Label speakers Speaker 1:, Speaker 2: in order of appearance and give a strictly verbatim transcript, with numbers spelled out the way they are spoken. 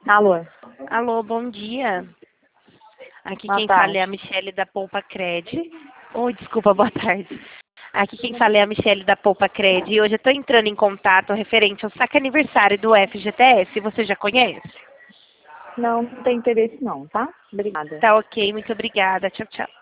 Speaker 1: Alô?
Speaker 2: Alô, bom dia. Aqui
Speaker 1: Boa
Speaker 2: quem
Speaker 1: tarde.
Speaker 2: fala é a Michele da Poupa Cred. Oi, desculpa, boa tarde. Aqui quem fala é a Michele da Poupa Cred. E hoje eu estou entrando em contato referente ao saque aniversário do F G T S. Você já conhece?
Speaker 1: Não, não tem interesse não, tá? Obrigada.
Speaker 2: Tá ok, muito obrigada. Tchau, tchau.